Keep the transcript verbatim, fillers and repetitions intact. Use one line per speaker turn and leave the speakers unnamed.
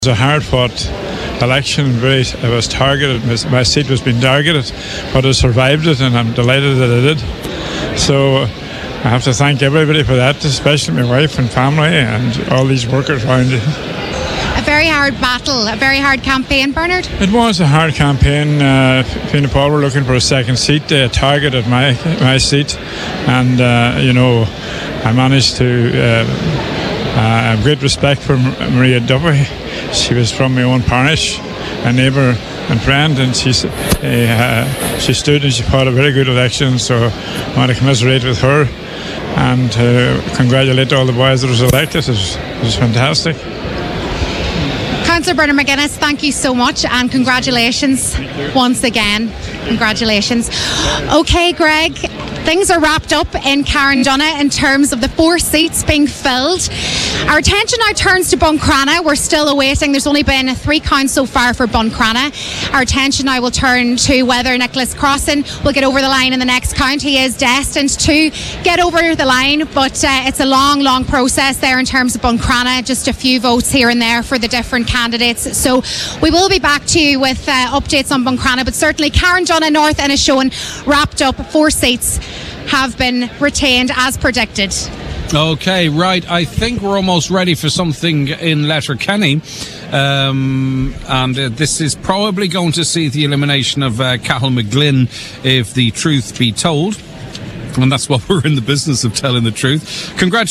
It was a hard-fought election. Very, it was targeted. My seat was being targeted, but I survived it, and I'm delighted that I did. So I have to thank everybody for that, especially my wife and family and all these workers around it.
A very hard battle, a very hard campaign, Bernard.
It was a hard campaign. Uh, Fianna Fáil were looking for a second seat. They targeted my my seat, and uh, you know, I managed to. Uh, I have great respect for Maria Duffy. She was from my own parish, a neighbour and friend, and she uh, she stood and she fought a very good election. So I want to commiserate with her and uh, congratulate all the boys that was elected. It was, it was fantastic.
Councillor Bernard McGuinness, thank you so much and congratulations once again. Congratulations. Okay, Greg, things are wrapped up in Carndonagh in terms of the four seats being filled. Our attention now turns to Buncrana. We're still awaiting. There's only been three counts so far for Buncrana. Our attention now will turn to whether Nicholas Crossan will get over the line in the next count. He is destined to get over the line, but uh, it's a long, long process there in terms of Buncrana. Just a few votes here and there for the different candidates. So we will be back to you with uh, updates on Buncrana, but certainly Carndonagh North and Inishowen wrapped up. Four seats have been retained as predicted.
Okay, right. I think we're almost ready for something in Letterkenny. Um, and uh, this is probably going to see the elimination of uh, Cathal McGlynn, if the truth be told. And that's what we're in the business of, telling the truth. Congratulations.